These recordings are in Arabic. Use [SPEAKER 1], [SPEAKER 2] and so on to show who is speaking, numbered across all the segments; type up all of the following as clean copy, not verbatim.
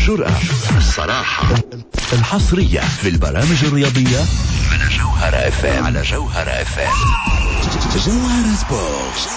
[SPEAKER 1] الجرأة، الصراحة، الحصرية في البرامج الرياضية على جوهرة اف ام. على جوهرة اف ام. جوهرة سبورت.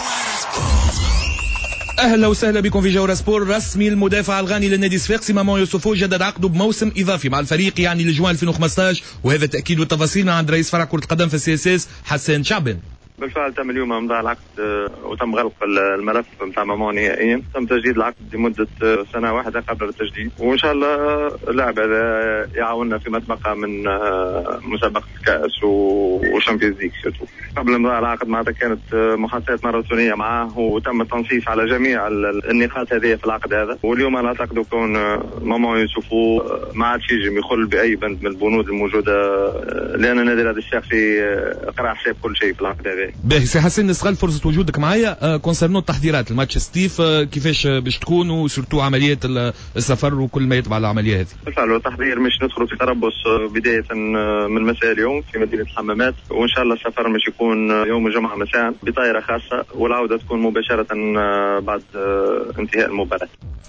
[SPEAKER 2] اهلا وسهلا بكم في جوهرة سبور. رسمي المدافع الغاني للنادي الصفاقسي مامون يوسفو جدد عقده بموسم اضافي مع الفريق يعني لجوان 2015، وهذا تاكيد والتفاصيل من عند رئيس فرع كرة القدم في السي اس اس حسن شعبان.
[SPEAKER 3] بالفعل تم اليوم امضاء العقد وتم غلق الملف نتاع مامون نهائيا. تم تجديد العقد لمده سنه واحده قبل التجديد، وان شاء الله اللاعب هذا يعاوننا فيما تبقى من مسابقه الكاس وشامبيونز ليج. قبل امضاء العقد معناتها كانت محادثات ماراثونيه معه، وتم التنصيص على جميع النقاط هذه في العقد هذا. واليوم انا اعتقد كون مامون يوسفو ما عادش يجم يخل باي بند من البنود الموجوده، لان النادي هذا الشخصي قرا حساب كل شيء في العقد هذا.
[SPEAKER 2] باهي سي حسين، نستغل فرصة وجودك معايا كونسيرنو التحضيرات الماتش ستيف، كيفاش باش تكون، وسورتو عملية السفر وكل ما يتبع العملية هذه؟
[SPEAKER 3] بالفعل التحضير مش ندخل في تربص بداية من مساء اليوم في مدينة الحمامات، وإن شاء الله السفر مش يكون يوم الجمعة مساء بطائرة خاصة، والعودة تكون مباشرة بعد انتهاء المباراة.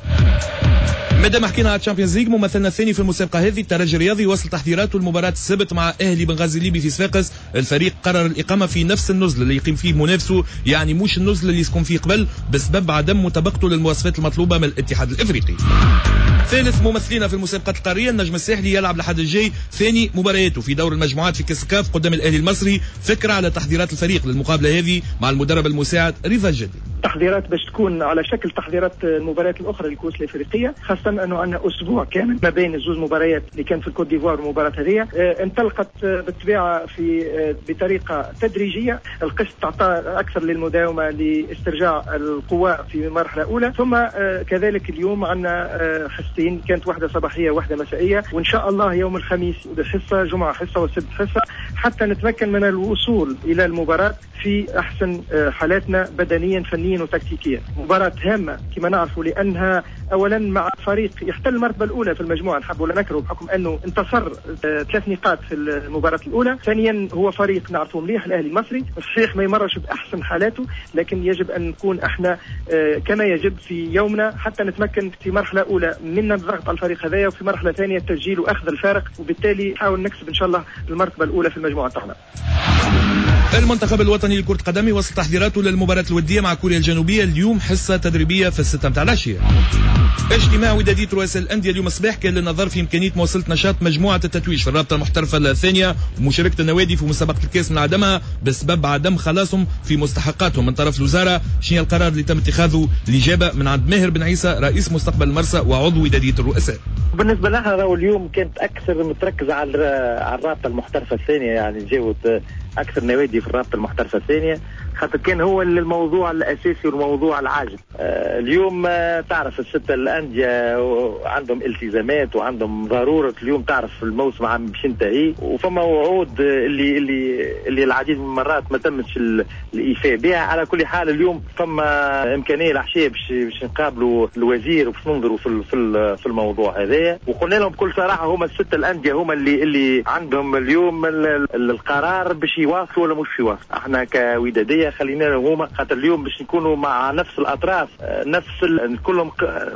[SPEAKER 2] مادام حكينا على الشامبيونز ليج، ممثلنا الثاني في المسابقه هذه الترجي الرياضي وصل تحضيراته المباراه السبت مع اهلي بنغازي الليبي في صفاقس. الفريق قرر الاقامه في نفس النزل اللي يقيم فيه منافسه، يعني مش النزل اللي يسكن فيه قبل، بسبب عدم مطابقته للمواصفات المطلوبه من الاتحاد الافريقي. ثالث ممثلين في المسابقات القاريه النجم الساحلي يلعب لحد الجاي ثاني مبارياته في دور المجموعات في كاس الكاف قدام الاهلي المصري. فكره على تحضيرات الفريق للمقابله هذه مع المدرب المساعد رضا الجدي.
[SPEAKER 4] تحضيرات باش تكون على شكل تحضيرات المباريات الاخرى للكؤوس الافريقيه، خاصه انه عندنا اسبوع كامل ما بين الزوز مباريات اللي كان في الكوت ديفوار والمباراه هذه. انطلقت بالطبيعه بطريقه تدريجيه. القسط تعطى اكثر للمداومه لاسترجاع القوى في مرحله اولى، ثم كذلك اليوم عندنا حصتين، كانت واحده صباحيه وواحده مسائيه، وان شاء الله يوم الخميس حصه، جمعه حصه، والسبت حصه، حتى نتمكن من الوصول الى المباراه في احسن حالاتنا بدنيا فنيا وتكتيكيا. مباراة هامة كما نعرفوا، لأنها أولا مع فريق يحتل المرتبة الأولى في المجموعة، نحب ولا نكره، بحكم أنه انتصر 3 نقاط في المباراة الأولى. ثانيا هو فريق نعرفه مليح، الأهلي المصري، صحيح ما يمرش بأحسن حالاته، لكن يجب أن نكون احنا كما يجب في يومنا حتى نتمكن في مرحلة أولى من الضغط على الفريق هذايا، وفي مرحلة ثانية التسجيل وأخذ الفارق، وبالتالي نحاول نكسب إن شاء الله المرتبة الأولى في المجموعة تاعنا.
[SPEAKER 2] المنتخب الوطني لكرة القدم وصل تحضيراته للمباراة الودية مع كوريا الجنوبية اليوم، حصة تدريبية في 6 متاع العشية. اجتماع ودادية رؤساء الأندية اليوم الصباح كان للنظر في إمكانية مواصلة نشاط مجموعة التتويج في الرابطة المحترفة الثانية، ومشاركة النوادي في مسابقة الكاس من عدمها بسبب عدم خلاصهم في مستحقاتهم من طرف الوزارة. شنو القرار اللي تم اتخاذه؟ الإجابة من عند ماهر بن عيسى رئيس مستقبل المرسى وعضو ودادية الرؤساء.
[SPEAKER 5] بالنسبة لها اليوم كانت أكثر متركزة على الرابطة المحترفة الثانية، يعني جاوت أكثر نوادي في الرابطة المحترفة الثانية، خاطر كان هو الموضوع الأساسي والموضوع العاجل. اليوم تعرف الستة الأندية عندهم التزامات وعندهم ضرورة. اليوم تعرف الموسم عم باش ينتهي، وفما وعود اللي العديد من المرات ما تمش الإيفاء بها. على كل حال اليوم فما إمكانية العشية باش نقابلوا الوزير وباش ننظروا في الموضوع هذا، وقلنا لهم بكل صراحة هما الستة الأندية هما اللي عندهم اليوم القرار باش يواصلوا ولا مش يواصلوا. احنا كودادية خلينا لهم هما، خاطر اليوم باش نكونوا مع نفس الأطراف، كلهم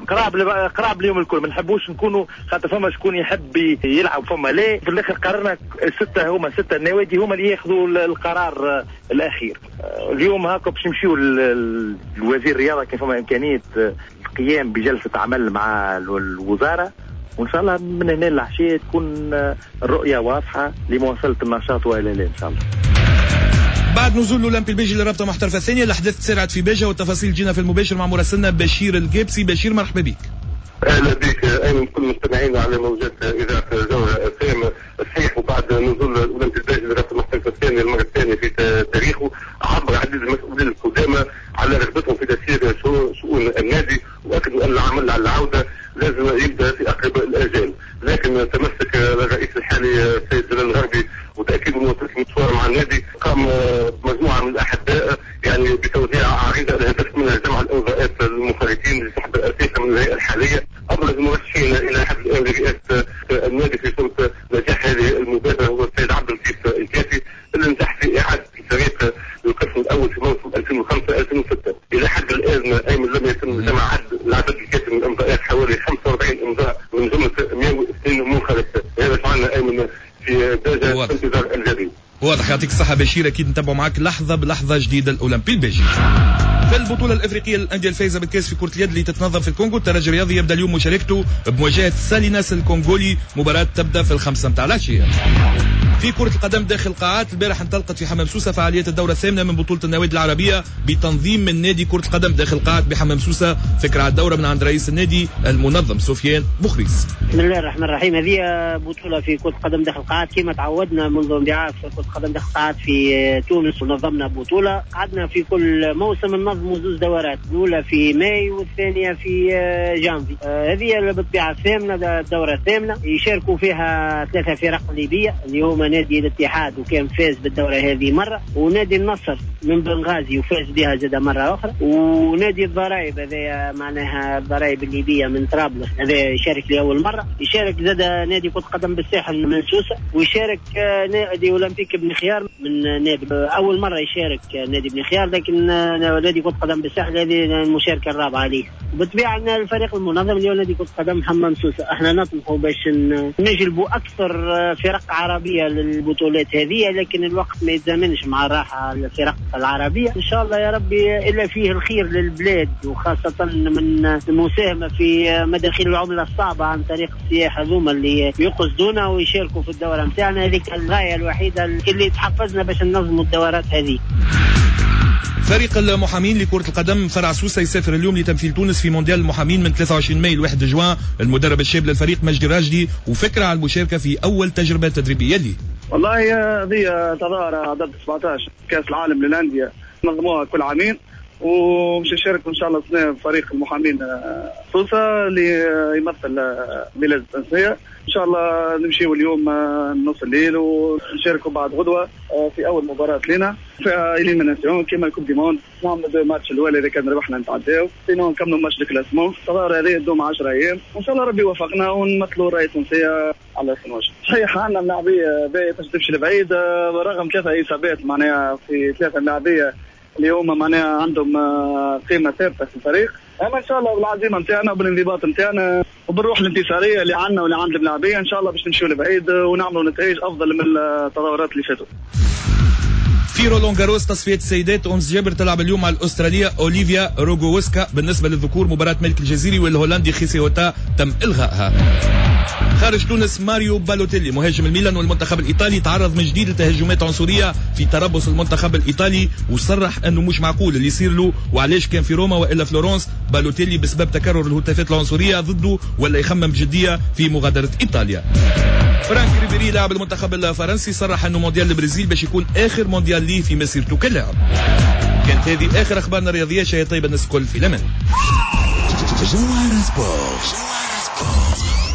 [SPEAKER 5] قراب اليوم الكل، ما نحبوش نكونوا خاطر فما شكون يحب يلعب فما لا. في الآخر قررنا الستة هما ستة النوادي هما اللي ياخذوا القرار الأخير. اليوم هاكا باش نمشيو الوزير الرياضة كيف فما إمكانية القيام بجلسة عمل مع الوزارة، وإن شاء الله من هنا العشية تكون الرؤية واضحة لمواصلة النشاط وإلى إن شاء الله.
[SPEAKER 2] بعد نزول الأولمبي البيجي للرابطة المحترفة الثانية، الأحداث تسارعت في بيجا، والتفاصيل جينا في المباشر مع مراسلنا بشير الجيبسي. بشير مرحبا بك.
[SPEAKER 6] اهلا بك ايمن، كل مستمعينا على موجات اذاعه جوهرة اف ام. الصحيح وبعد نزول الاولمبي البيجي للرابطة المحترفة الثانية المرة الثانية في تاريخه، عبر عديد المسؤولين القدامى على رغبتهم في تسيير شؤون النادي، واكدوا ان العمل على العودة لازم يبدا في اقرب الاجال. لكن تمسك الرئيس الحالي السيد جلال الغربي وتاكيد انه مشوار مع النادي، قام مجموعه من الاحداء يعني بتوزيع عريضه الهدف منها جمع الامضاءات المنفردين لسحب الاساسه من الهيئه الحاليه. ابرز المرشحين الى حد الان لرئاسه النادي في صوره نجاح هذه المبادره هو السيد عبد اللطيف الكافي، اللي نجح في اعاده الفريق للقسم الاول في موسم 2005-2006. الى حد الان ايمن لم يتم جمع العدد الكافي من الامضاءات، حوالي حوالي 45 امضاء من جمله 160 منخرط. هذا فعلنا ايمن في درجه انتظار الجديد.
[SPEAKER 2] واضح. يعطيك الصحة بشير. أكيد نتابعوا معك لحظة بلحظة جديدة الأولمبي البيجي. في البطولة الأفريقية للأندية الفائزة بالكأس في كرة اليد اللي تتنظم في الكونغو، الترجي الرياضي يبدأ اليوم مشاركته بمواجهة ساليناس الكونغولي. مباراة تبدأ في 5 متاع العشية. في كرة القدم داخل القاعات، البارح انطلقت في حمام سوسة فعاليات الدورة الثامنة من بطولة النوادي العربية بتنظيم من نادي كرة القدم داخل القاعات بحمام سوسة. فكرة على الدورة من عند رئيس النادي المنظم سفيان بخريس.
[SPEAKER 7] بسم الله الرحمن الرحيم. هذه بطولة في كرة القدم داخل القاعات كما تعودنا منذ اندعاء في كرة القدم داخل القاعات في تونس، ونظمنا بطولة. قعدنا في كل موسم ننظموا 2 دورات، الأولى في ماي والثانية في جانفي. هذه بالطبيعة الثامنة، الدورة الثامنة يشاركوا فيها 3 فرق ليبية اللي هما نادي الاتحاد وكان فاز بالدورة هذه مرة، ونادي النصر من بنغازي وفاز بها زاد مرة أخرى، ونادي الضرائب هذا معناها الضرائب الليبية من طرابلس هذا يشارك لأول مرة. يشارك زاد نادي كرة قدم بالساحل من سوسة، ويشارك نادي أولمبيك بن خيار من نادي أول مرة يشارك نادي بن خيار، لكن نادي كرة قدم بالساحل هذه المشاركة الرابعة عليه. بالطبيعة أن الفريق المنظم اللي هو نادي كرة قدم حمام سوسة احنا نطمحوا باش نجلبوا أكثر فرق عربية للبطولات هذه، لكن الوقت ما يتزامنش مع الراحة الفرق العربية. إن شاء الله يا ربي إلا فيه الخير للبلاد، وخاصة من المساهمة في مداخيل العملة الصعبة عن طريق السياحة ذوما اللي يقصدونا ويشاركوا في الدورة متاعنا. هذيك الغاية الوحيدة اللي تحفزنا باش ننظموا الدورات هذه.
[SPEAKER 2] فريق المحامين لكرة القدم فرع سوسة يسافر اليوم لتمثيل تونس في مونديال المحامين من 23 ماي ل 1 جوان. المدرب الشاب للفريق مجدي راجدي، وفكرة على المشاركة في أول تجربة تدريبية ليه.
[SPEAKER 8] والله هذه تظاهرة ضد 17 كأس العالم للأندية نظموها كل عامين، ومش نشارك ان شاء الله سنة فريق المحامين سوسة اللي يمثل بلاد التونسية. ان شاء الله نمشيو اليوم نص الليل ونشاركوا بعد غدوة في اول مباراة لنا فيها إليميناسيون كما الكوب دي موند. نعملوا ماتش الاول اذا كان ربحنا نتعداو، سينو نكملوا ماتش الكلاسمون. التظاهرة هذه تدوم 10 ايام وان شاء الله ربي يوفقنا ونمثلوا الراية التونسية على احسن وجه. صحيح عندنا ملاعبية باش تمشي لبعيد برغم 3 اصابات معناها في 3 ملاعبية اللي هما معناها عندهم قيمة ثابتة في الفريق. اما ان شاء الله بالعزيمة نتاعنا وبالانضباط نتاعنا وبالروح الانتصارية اللي عندنا واللي عند الملاعبية ان شاء الله باش نمشيو لبعيد ونعملوا نتائج افضل من التظاهرات اللي فاتوا.
[SPEAKER 2] في رولون جاروس تصفيات السيدات، أمس جابر تلعب اليوم مع الأسترالية أوليفيا روغوسكا. بالنسبة للذكور مباراة ملك الجزيري والهولندي خيسيوتا تم إلغائها. خارج تونس ماريو بالوتيلي مهاجم الميلان والمنتخب الإيطالي تعرض من جديد لتهجمات عنصرية في تربص المنتخب الإيطالي، وصرح أنه مش معقول اللي يصير له وعلاش كان في روما وإلا فلورنس. بالوتيلي بسبب تكرر الهتافات العنصرية ضده ولا يخمم بجدية في مغادرة إيطاليا. فرانك ريبيري لاعب المنتخب الفرنسي صرح أنه مونديال البرازيل باش يكون آخر مونديال ليه في مسيرته كلاعب. كانت هذه آخر أخبارنا الرياضية. شيء طيب الناس الكل في الأمان.
[SPEAKER 1] جوهر سبورت.